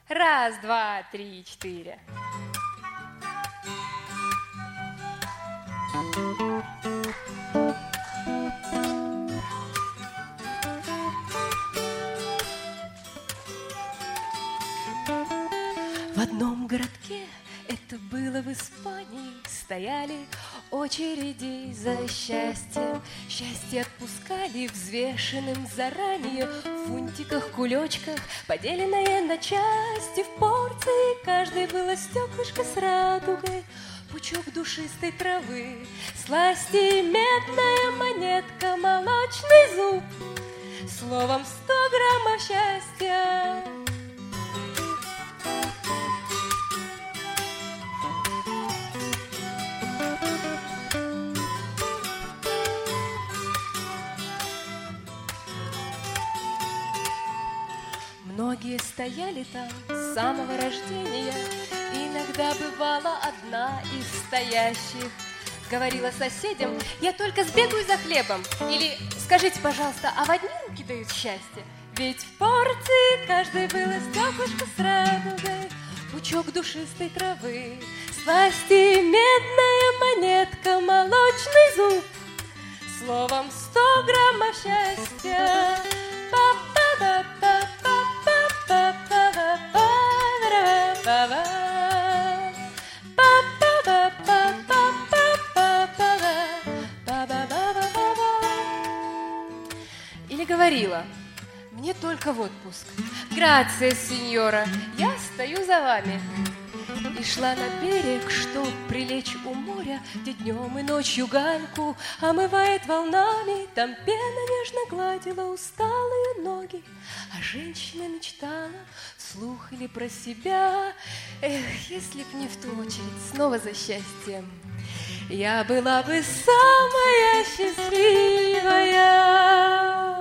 Раз, два, три, четыре. В одном городке, это было в Испании, стояли очереди за счастьем. Счастье отпускали взвешенным заранее, в фунтиках, кулечках, поделенное на части. В порции каждой было стеклышко с радугой, пучок душистой травы, сласти, медная монетка, молочный зуб. Словом, 100 граммов счастья. Многие стояли там с самого рождения, иногда бывала одна из стоящих. Говорила соседям: я только сбегаю за хлебом. Или: скажите, пожалуйста, а в одни руки дают счастье? Ведь в порции каждой было стеклышко с радугой, пучок душистой травы, сласти, медная монетка, молочный зуб. Словом, 100 граммов счастья. Или говорила: мне только в отпуск. Грация, сеньора, я стою за вами. И шла на берег, чтоб прилечь у моря, где днем и ночью гальку омывает волнами. Там пена нежно гладила усталые ноги, а женщина мечтала вслух или про себя: эх, если б не в ту очередь снова за счастьем, я была бы самая счастливая.